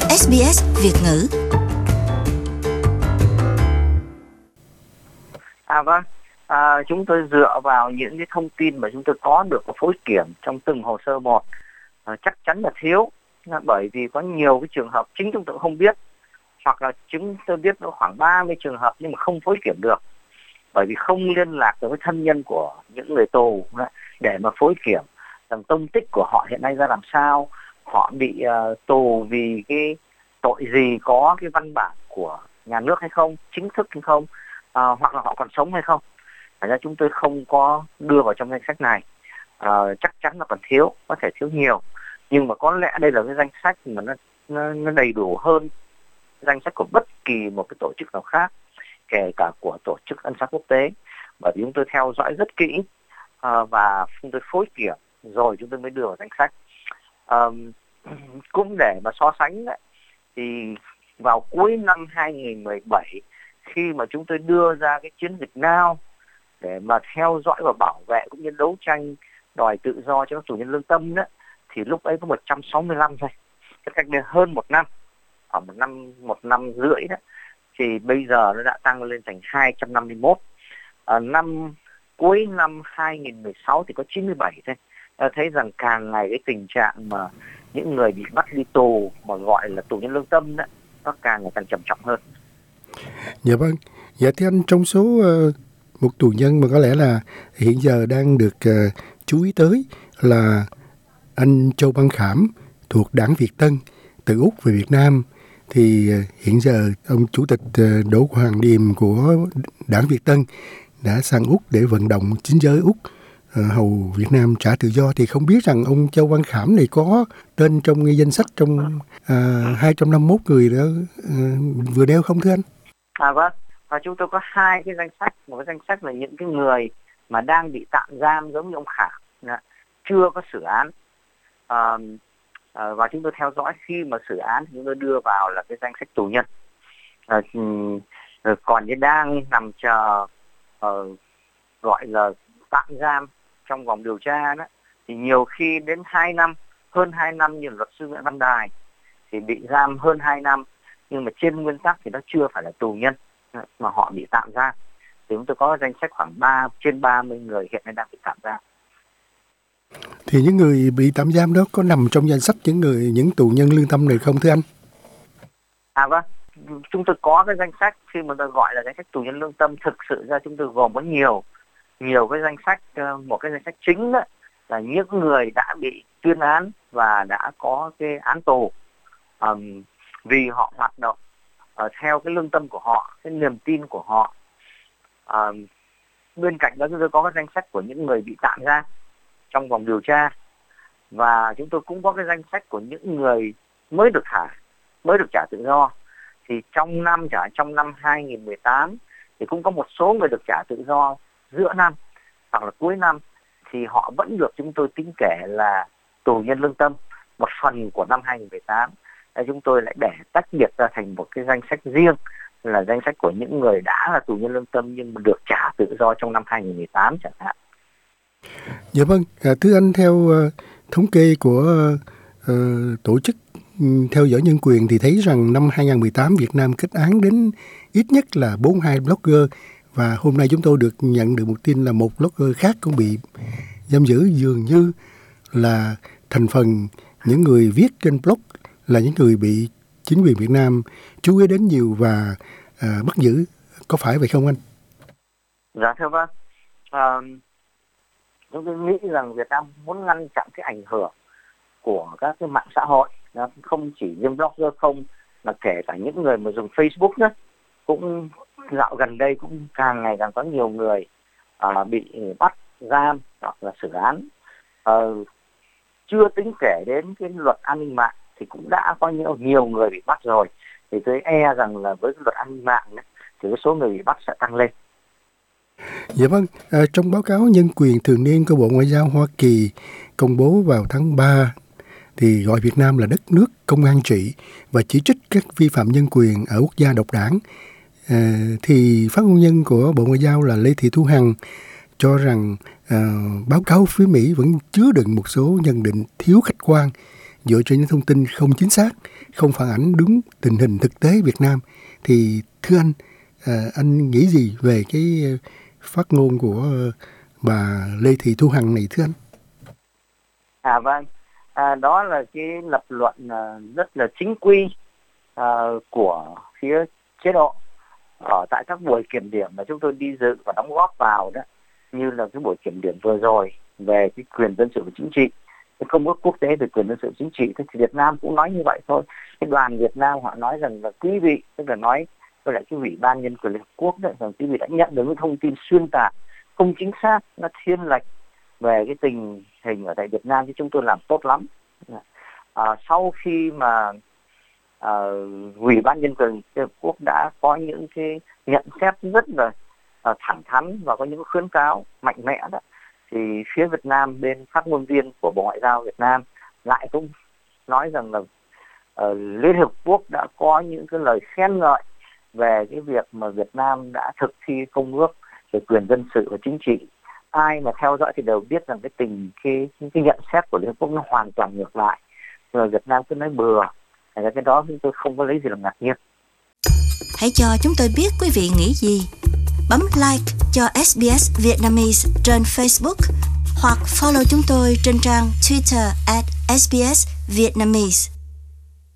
SBS Việt ngữ. Vâng, chúng tôi dựa vào những cái thông tin mà chúng tôi có được của phối kiểm trong từng hồ sơ một, chắc chắn là thiếu, bởi vì có nhiều cái trường hợp chính chúng tôi không biết, hoặc là chúng tôi biết nó khoảng 30 trường hợp nhưng mà không phối kiểm được, bởi vì không liên lạc được với thân nhân của những người tù để mà phối kiểm rằng tông tích của họ hiện nay ra làm sao, họ bị tù vì cái tội gì, có cái văn bản của nhà nước hay không, chính thức hay không, hoặc là họ còn sống hay không. Thành ra chúng tôi không có đưa vào trong danh sách này. Chắc chắn là còn thiếu, có thể thiếu nhiều, nhưng mà có lẽ đây là cái danh sách mà nó đầy đủ hơn danh sách của bất kỳ một cái tổ chức nào khác, kể cả của tổ chức ân xá quốc tế, bởi vì chúng tôi theo dõi rất kỹ và chúng tôi phối kiểm rồi chúng tôi mới đưa vào danh sách. Cũng để mà so sánh đấy, thì vào cuối năm 2017, khi mà chúng tôi đưa ra cái chiến dịch Now để mà theo dõi và bảo vệ cũng như đấu tranh đòi tự do cho các tù nhân lương tâm đó, thì lúc ấy có 165 thôi. Cái cách đây hơn một năm, khoảng một năm rưỡi đó, thì bây giờ nó đã tăng lên thành 251. Cuối năm 2016 thì có 97 thôi. Thấy rằng càng ngày cái tình trạng mà những người bị bắt đi tù mà gọi là tù nhân lương tâm đó, nó càng ngày càng trầm trọng hơn. Dạ vâng. Dạ thưa anh, trong số một tù nhân mà có lẽ là hiện giờ đang được chú ý tới là anh Châu Văn Khảm thuộc Đảng Việt Tân từ Úc về Việt Nam, thì hiện giờ ông chủ tịch Đỗ Hoàng Điềm của Đảng Việt Tân đã sang Úc để vận động chính giới Úc hầu Việt Nam trả tự do. Thì không biết rằng ông Châu Văn Khảm này có tên trong danh sách trong 251 người đó vừa nêu không thưa anh? Vâng, và chúng tôi có hai cái danh sách. Một cái danh sách là những cái người mà đang bị tạm giam giống như ông Khảm, chưa có xử án, và chúng tôi theo dõi khi mà xử án thì chúng tôi đưa vào là cái danh sách tù nhân. Còn như đang nằm chờ gọi là tạm giam trong vòng điều tra đó, thì nhiều khi đến 2 năm, hơn 2 năm, như luật sư Nguyễn Văn Đài thì bị giam hơn 2 năm, nhưng mà trên nguyên tắc thì nó chưa phải là tù nhân mà họ bị tạm giam. Thì chúng tôi có danh sách khoảng trên 30 người hiện nay đang bị tạm giam. Thì những người bị tạm giam đó có nằm trong danh sách những tù nhân lương tâm này không thưa anh? Vâng, chúng tôi có cái danh sách, khi mà tôi gọi là danh sách tù nhân lương tâm, thực sự ra chúng tôi gồm có nhiều cái danh sách. Một cái danh sách chính đó là những người đã bị tuyên án và đã có cái án tù vì họ hoạt động theo cái lương tâm của họ, cái niềm tin của họ. Bên cạnh đó chúng tôi có cái danh sách của những người bị tạm giam trong vòng điều tra, và chúng tôi cũng có cái danh sách của những người mới được trả tự do. Thì trong năm 2018 thì cũng có một số người được trả tự do giữa năm hoặc là cuối năm, thì họ vẫn được chúng tôi tính kể là tù nhân lương tâm, một phần của năm 2018. Chúng tôi lại để tách biệt ra thành một cái danh sách riêng, là danh sách của những người đã là tù nhân lương tâm nhưng mà được trả tự do trong năm 2018 chẳng hạn. Dạ vâng, thưa anh, theo thống kê của tổ chức theo dõi nhân quyền thì thấy rằng năm 2018 Việt Nam kết án đến ít nhất là 42 blogger, và hôm nay chúng tôi được nhận được một tin là một blogger khác cũng bị giam giữ, dường như là thành phần những người viết trên blog là những người bị chính quyền Việt Nam chú ý đến nhiều và bắt giữ. Có phải vậy không anh? Dạ thưa vâng. Chúng tôi nghĩ rằng Việt Nam muốn ngăn chặn cái ảnh hưởng của các cái mạng xã hội, không chỉ riêng blogger không, mà kể cả những người mà dùng Facebook đó, cũng dạo gần đây cũng càng ngày càng có nhiều người bị bắt giam hoặc là xử án. Chưa tính kể đến cái luật an ninh mạng thì cũng đã có nhiều người bị bắt rồi. Thì tôi e rằng là với cái luật an ninh mạng ấy, thì cái số người bị bắt sẽ tăng lên. Dạ vâng, trong báo cáo nhân quyền thường niên của Bộ Ngoại giao Hoa Kỳ công bố vào tháng 3 thì gọi Việt Nam là đất nước công an trị và chỉ trích các vi phạm nhân quyền ở quốc gia độc đảng. Thì phát ngôn nhân của Bộ Ngoại giao là Lê Thị Thu Hằng cho rằng báo cáo phía Mỹ vẫn chứa đựng một số nhận định thiếu khách quan dựa trên những thông tin không chính xác không phản ảnh đúng tình hình thực tế Việt Nam. Thì thưa anh nghĩ gì về cái phát ngôn của bà Lê Thị Thu Hằng này thưa anh? Vâng, đó là cái lập luận rất là chính quy của phía chế độ ở tại các buổi kiểm điểm mà chúng tôi đi dự và đóng góp vào đó, như là cái buổi kiểm điểm vừa rồi về cái quyền dân sự và chính trị, cái công ước quốc tế về quyền dân sự chính trị. Thì Việt Nam cũng nói như vậy thôi. Cái đoàn Việt Nam họ nói rằng là quý vị, tức là nói với lại cái Ủy ban Nhân quyền Liên Hợp Quốc đó, rằng quý vị đã nhận được những thông tin xuyên tạc, không chính xác, nó thiên lệch về cái tình hình ở tại Việt Nam, chứ chúng tôi làm tốt lắm. Sau khi mà Ủy ban Nhân quyền Liên Hợp Quốc đã có những cái nhận xét rất là thẳng thắn và có những khuyến cáo mạnh mẽ đó, thì phía Việt Nam, bên phát ngôn viên của Bộ Ngoại giao Việt Nam lại cũng nói rằng là Liên Hợp Quốc đã có những cái lời khen ngợi về cái việc mà Việt Nam đã thực thi công ước về quyền dân sự và chính trị. Ai mà theo dõi thì đều biết rằng cái nhận xét của Liên Hợp Quốc nó hoàn toàn ngược lại. Rồi Việt Nam cứ nói bừa, cái đó chúng tôi không có lấy gì làm ngạc nhiên. Hãy cho chúng tôi biết quý vị nghĩ gì. Bấm like cho SBS Vietnamese trên Facebook hoặc follow chúng tôi trên trang Twitter @SBS Vietnamese.